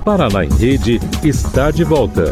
Paraná em Rede está de volta.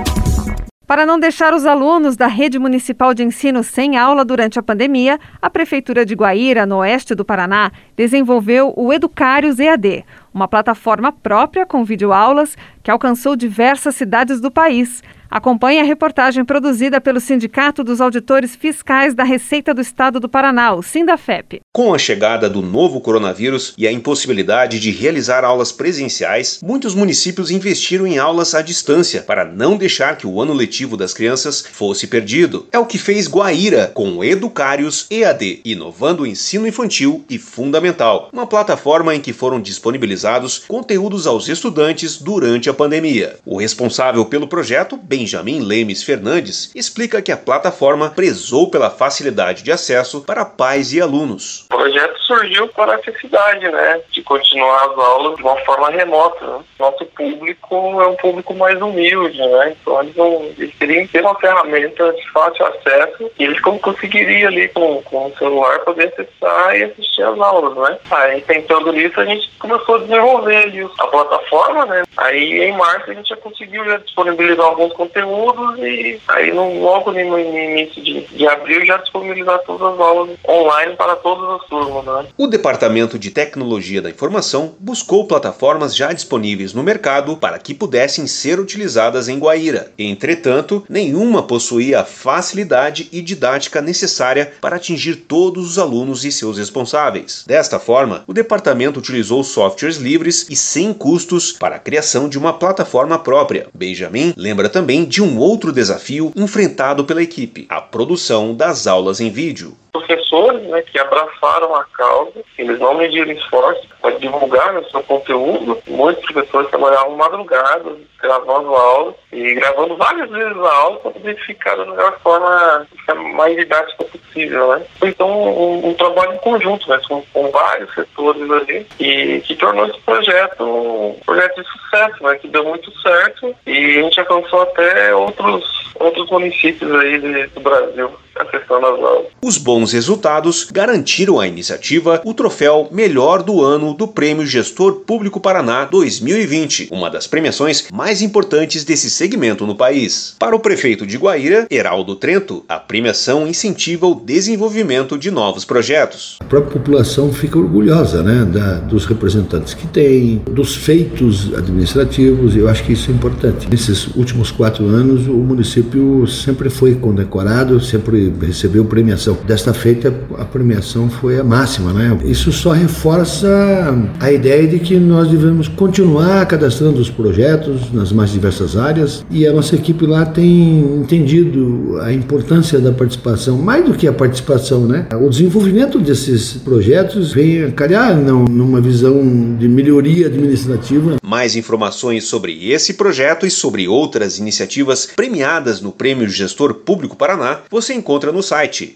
Para não deixar os alunos da Rede Municipal de Ensino sem aula durante a pandemia, a Prefeitura de Guaíra, no oeste do Paraná, desenvolveu o Educários EAD, uma plataforma própria com videoaulas que alcançou diversas cidades do país. Acompanhe a reportagem produzida pelo Sindicato dos Auditores Fiscais da Receita do Estado do Paraná, o Sindafep. Com a chegada do novo coronavírus e a impossibilidade de realizar aulas presenciais, muitos municípios investiram em aulas à distância para não deixar que o ano letivo das crianças fosse perdido. É o que fez Guaíra com o Educários EAD, inovando o ensino infantil e fundamental, uma plataforma em que foram disponibilizados conteúdos aos estudantes durante a pandemia. O responsável pelo projeto, Benjamin Lemes Fernandes, explica que a plataforma prezou pela facilidade de acesso para pais e alunos. O projeto surgiu com a necessidade, de continuar as aulas de uma forma remota. Nosso público é um público mais humilde, então eles teriam que ter uma ferramenta de fácil acesso e eles conseguiriam ali com o celular poder acessar e assistir as aulas, Aí pensando nisso a gente começou a desenvolver ali a plataforma, Aí em março a gente já conseguiu disponibilizar alguns conteúdos e aí logo no início de abril já disponibilizar todas as aulas online para todas as turmas, O Departamento de Tecnologia da Informação buscou plataformas já disponíveis no mercado para que pudessem ser utilizadas em Guaíra. Entretanto, nenhuma possuía a facilidade e didática necessária para atingir todos os alunos e seus responsáveis. Desta forma, o departamento utilizou softwares livres e sem custos para a criação de uma plataforma própria. Benjamin lembra também de um outro desafio enfrentado pela equipe: a produção das aulas em vídeo. Professores que abraçaram a causa, eles não mediram esforço para divulgar o seu conteúdo. Muitos professores trabalhavam madrugadas, gravando aulas e gravando várias vezes a aula para poder ficar da melhor forma, mais didática possível. Então, um trabalho em conjunto, com vários setores ali, e que tornou esse projeto um projeto de sucesso, que deu muito certo e a gente alcançou até outros municípios aí do Brasil acessando as aulas. Os bons resultados garantiram à iniciativa o troféu Melhor do Ano do Prêmio Gestor Público Paraná 2020, uma das premiações mais importantes desse segmento no país. Para o prefeito de Guaíra, Heraldo Trento, a premiação incentiva o desenvolvimento de novos projetos. A própria população fica orgulhosa, dos representantes que tem, dos feitos administrativos, e eu acho que isso é importante. Nesses últimos 4 anos, o município sempre foi condecorado, sempre recebeu premiação. Desta feita, a premiação foi a máxima, Isso só reforça a ideia de que nós devemos continuar cadastrando os projetos nas mais diversas áreas, e a nossa equipe lá tem entendido a importância da participação, mais do que a participação, O desenvolvimento desses projetos vem a calhar numa visão de melhoria administrativa. Mais informações sobre esse projeto e sobre outras iniciativas premiadas no Prêmio Gestor Público Paraná você encontra no site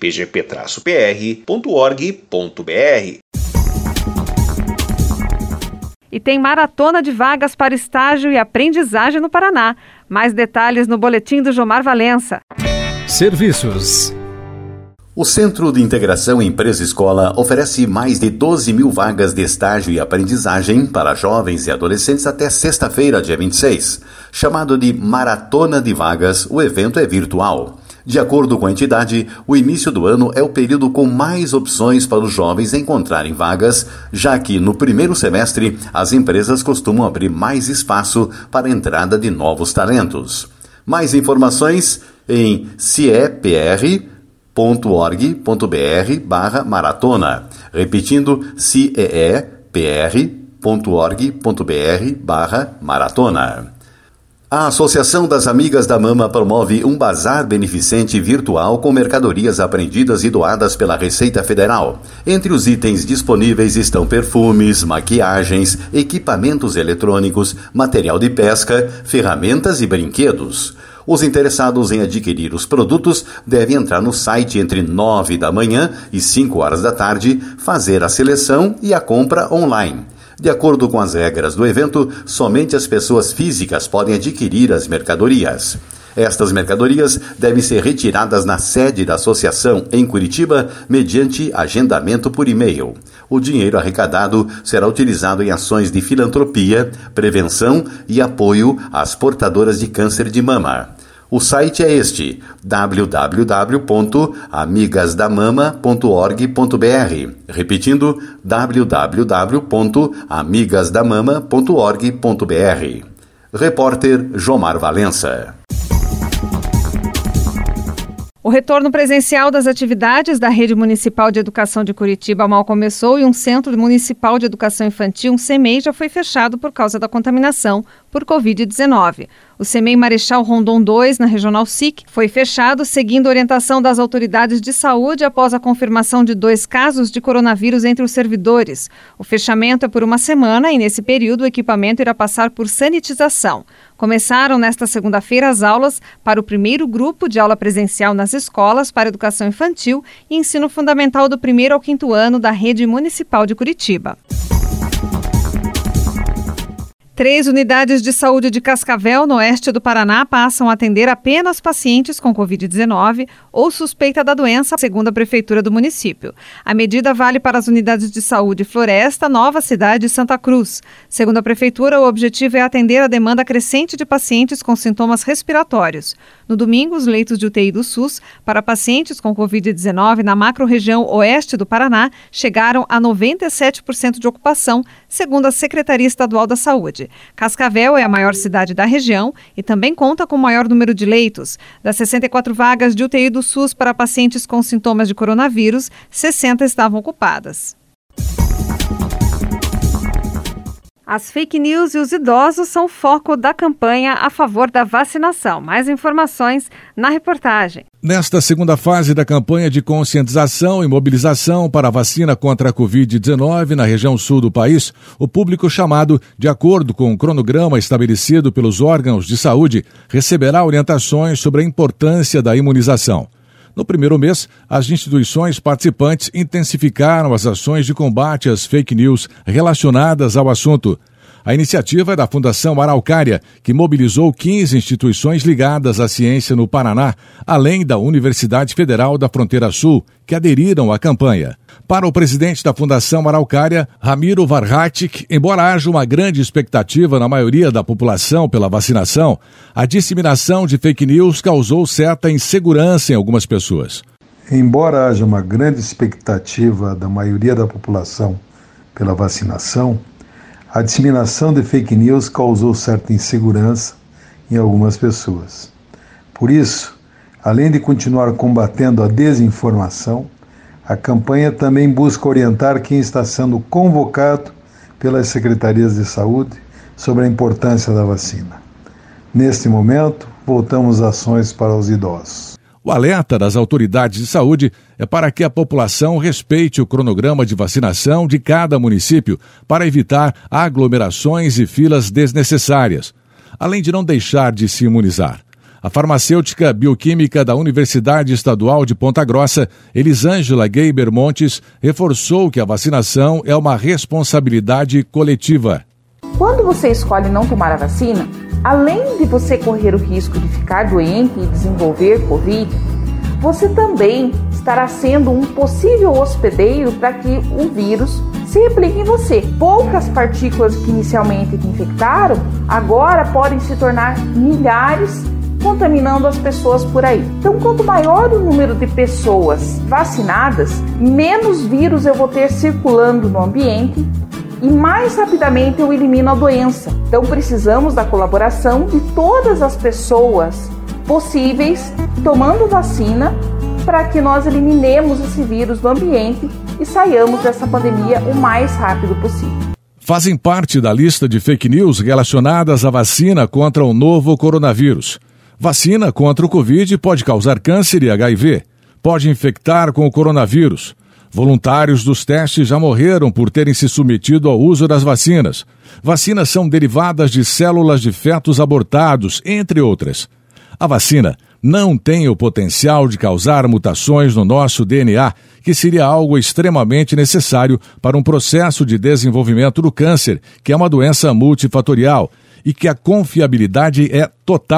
pgp-pr.org.br. E tem maratona de vagas para estágio e aprendizagem no Paraná. Mais detalhes no boletim do Jomar Valença. Serviços. O Centro de Integração Empresa-Escola oferece mais de 12 mil vagas de estágio e aprendizagem para jovens e adolescentes até sexta-feira, dia 26. Chamado de Maratona de Vagas, o evento é virtual. De acordo com a entidade, o início do ano é o período com mais opções para os jovens encontrarem vagas, já que no primeiro semestre as empresas costumam abrir mais espaço para a entrada de novos talentos. Mais informações em ciepr.org.br/maratona. Repetindo, ciepr.org.br/maratona. A Associação das Amigas da Mama promove um bazar beneficente virtual com mercadorias apreendidas e doadas pela Receita Federal. Entre os itens disponíveis estão perfumes, maquiagens, equipamentos eletrônicos, material de pesca, ferramentas e brinquedos. Os interessados em adquirir os produtos devem entrar no site entre 9 da manhã e 5 horas da tarde, fazer a seleção e a compra online. De acordo com as regras do evento, somente as pessoas físicas podem adquirir as mercadorias. Estas mercadorias devem ser retiradas na sede da associação em Curitiba mediante agendamento por e-mail. O dinheiro arrecadado será utilizado em ações de filantropia, prevenção e apoio às portadoras de câncer de mama. O site é este, www.amigasdamama.org.br. Repetindo, www.amigasdamama.org.br. Repórter Jomar Valença. O retorno presencial das atividades da Rede Municipal de Educação de Curitiba mal começou e um Centro Municipal de Educação Infantil, um CEMEI, já foi fechado por causa da contaminação por Covid-19. O CEMEI Marechal Rondon 2, na Regional SIC, foi fechado seguindo a orientação das autoridades de saúde após a confirmação de 2 casos de coronavírus entre os servidores. O fechamento é por uma semana e, nesse período, o equipamento irá passar por sanitização. Começaram nesta segunda-feira as aulas para o primeiro grupo de aula presencial nas escolas para educação infantil e ensino fundamental do 1º ao 5º ano da Rede Municipal de Curitiba. 3 unidades de saúde de Cascavel, no oeste do Paraná, passam a atender apenas pacientes com Covid-19 ou suspeita da doença, segundo a Prefeitura do município. A medida vale para as unidades de saúde Floresta, Nova Cidade e Santa Cruz. Segundo a Prefeitura, o objetivo é atender a demanda crescente de pacientes com sintomas respiratórios. No domingo, os leitos de UTI do SUS para pacientes com Covid-19 na macro-região oeste do Paraná chegaram a 97% de ocupação, segundo a Secretaria Estadual da Saúde. Cascavel é a maior cidade da região e também conta com o maior número de leitos. Das 64 vagas de UTI do SUS para pacientes com sintomas de coronavírus, 60 estavam ocupadas. As fake news e os idosos são o foco da campanha a favor da vacinação. Mais informações na reportagem. Nesta segunda fase da campanha de conscientização e mobilização para a vacina contra a Covid-19 na região sul do país, o público chamado, de acordo com o cronograma estabelecido pelos órgãos de saúde, receberá orientações sobre a importância da imunização. No primeiro mês, as instituições participantes intensificaram as ações de combate às fake news relacionadas ao assunto. A iniciativa é da Fundação Araucária, que mobilizou 15 instituições ligadas à ciência no Paraná, além da Universidade Federal da Fronteira Sul, que aderiram à campanha. Para o presidente da Fundação Araucária, Ramiro Varhatic, embora haja uma grande expectativa na maioria da população pela vacinação, a disseminação de fake news causou certa insegurança em algumas pessoas. Embora haja uma grande expectativa da maioria da população pela vacinação, a disseminação de fake news causou certa insegurança em algumas pessoas. Por isso, além de continuar combatendo a desinformação, a campanha também busca orientar quem está sendo convocado pelas secretarias de saúde sobre a importância da vacina. Neste momento, voltamos às ações para os idosos. O alerta das autoridades de saúde é para que a população respeite o cronograma de vacinação de cada município para evitar aglomerações e filas desnecessárias, além de não deixar de se imunizar. A farmacêutica bioquímica da Universidade Estadual de Ponta Grossa, Elisângela Geiber Montes, reforçou que a vacinação é uma responsabilidade coletiva. Quando você escolhe não tomar a vacina, além de você correr o risco de ficar doente e desenvolver Covid, você também estará sendo um possível hospedeiro para que o vírus se replique em você. Poucas partículas que inicialmente te infectaram, agora podem se tornar milhares, contaminando as pessoas por aí. Então, quanto maior o número de pessoas vacinadas, menos vírus eu vou ter circulando no ambiente e mais rapidamente eu elimino a doença. Então precisamos da colaboração de todas as pessoas possíveis tomando vacina para que nós eliminemos esse vírus do ambiente e saiamos dessa pandemia o mais rápido possível. Fazem parte da lista de fake news relacionadas à vacina contra o novo coronavírus. Vacina contra o Covid pode causar câncer e HIV, pode infectar com o coronavírus. Voluntários dos testes já morreram por terem se submetido ao uso das vacinas. Vacinas são derivadas de células de fetos abortados, entre outras. A vacina não tem o potencial de causar mutações no nosso DNA, que seria algo extremamente necessário para um processo de desenvolvimento do câncer, que é uma doença multifatorial, e que a confiabilidade é total,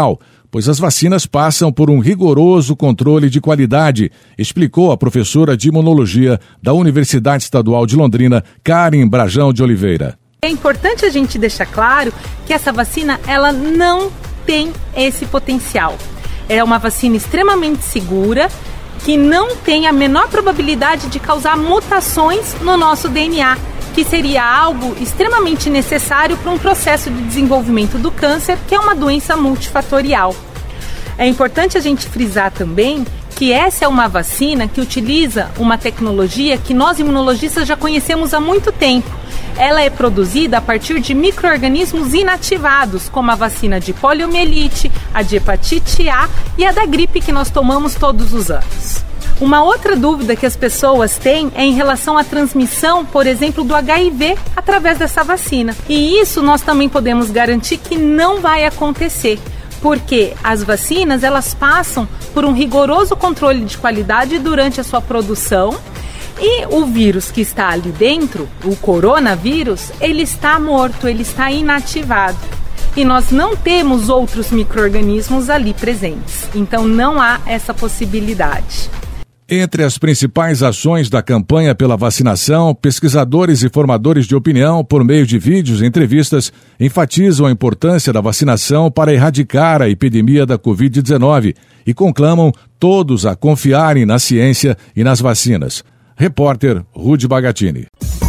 pois as vacinas passam por um rigoroso controle de qualidade, explicou a professora de imunologia da Universidade Estadual de Londrina, Karen Brajão de Oliveira. É importante a gente deixar claro que essa vacina ela não tem esse potencial. É uma vacina extremamente segura, que não tem a menor probabilidade de causar mutações no nosso DNA, que seria algo extremamente necessário para um processo de desenvolvimento do câncer, que é uma doença multifatorial. É importante a gente frisar também que essa é uma vacina que utiliza uma tecnologia que nós imunologistas já conhecemos há muito tempo. Ela é produzida a partir de micro-organismos inativados, como a vacina de poliomielite, a de hepatite A e a da gripe que nós tomamos todos os anos. Uma outra dúvida que as pessoas têm é em relação à transmissão, por exemplo, do HIV através dessa vacina. E isso nós também podemos garantir que não vai acontecer, porque as vacinas elas passam por um rigoroso controle de qualidade durante a sua produção e o vírus que está ali dentro, o coronavírus, ele está morto, ele está inativado. E nós não temos outros micro-organismos ali presentes. Então não há essa possibilidade. Entre as principais ações da campanha pela vacinação, pesquisadores e formadores de opinião, por meio de vídeos e entrevistas, enfatizam a importância da vacinação para erradicar a epidemia da Covid-19 e conclamam todos a confiarem na ciência e nas vacinas. Repórter Rudy Bagatini.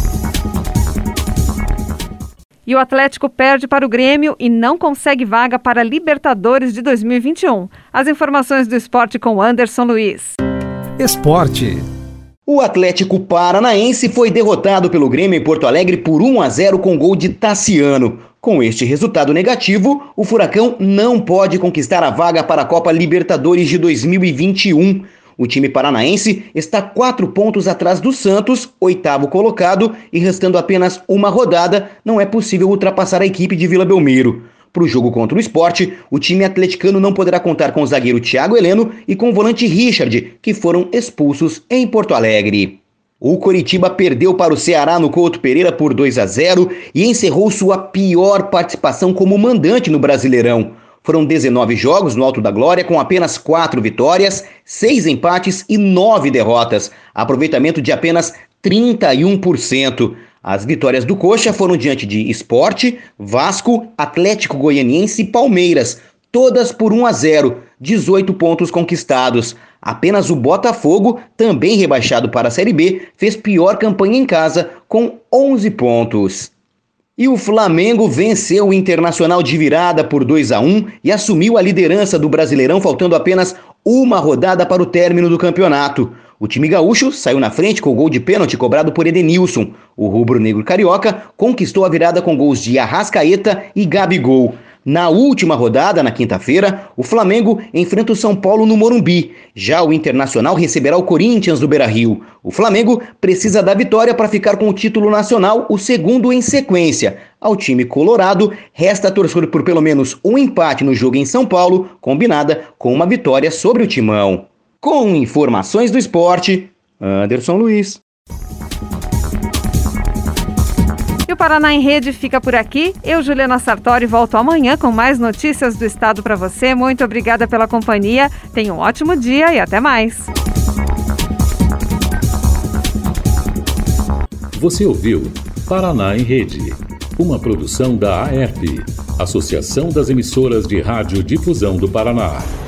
E o Atlético perde para o Grêmio e não consegue vaga para a Libertadores de 2021. As informações do esporte com Anderson Luiz. Esporte. O Atlético Paranaense foi derrotado pelo Grêmio em Porto Alegre por 1-0 com gol de Tassiano. Com este resultado negativo, o Furacão não pode conquistar a vaga para a Copa Libertadores de 2021. O time paranaense está 4 pontos atrás do Santos, 8º colocado, e restando apenas uma rodada, não é possível ultrapassar a equipe de Vila Belmiro. Para o jogo contra o Sport, o time atleticano não poderá contar com o zagueiro Thiago Heleno e com o volante Richard, que foram expulsos em Porto Alegre. O Coritiba perdeu para o Ceará no Couto Pereira por 2-0 e encerrou sua pior participação como mandante no Brasileirão. Foram 19 jogos no Alto da Glória com apenas 4 vitórias, 6 empates e 9 derrotas. Aproveitamento de apenas 31%. As vitórias do Coxa foram diante de Sport, Vasco, Atlético Goianiense e Palmeiras, todas por 1-0, 18 pontos conquistados. Apenas o Botafogo, também rebaixado para a Série B, fez pior campanha em casa, com 11 pontos. E o Flamengo venceu o Internacional de virada por 2-1 e assumiu a liderança do Brasileirão, faltando apenas uma rodada para o término do campeonato. O time gaúcho saiu na frente com o gol de pênalti cobrado por Edenilson. O rubro-negro carioca conquistou a virada com gols de Arrascaeta e Gabigol. Na última rodada, na quinta-feira, o Flamengo enfrenta o São Paulo no Morumbi. Já o Internacional receberá o Corinthians do Beira-Rio. O Flamengo precisa da vitória para ficar com o título nacional, o segundo em sequência. Ao time colorado, resta torcer por pelo menos um empate no jogo em São Paulo, combinada com uma vitória sobre o Timão. Com informações do esporte, Anderson Luiz. E o Paraná em Rede fica por aqui. Eu, Juliana Sartori, volto amanhã com mais notícias do estado para você. Muito obrigada pela companhia. Tenha um ótimo dia e até mais. Você ouviu Paraná em Rede, uma produção da AERP, Associação das Emissoras de Rádio Difusão do Paraná.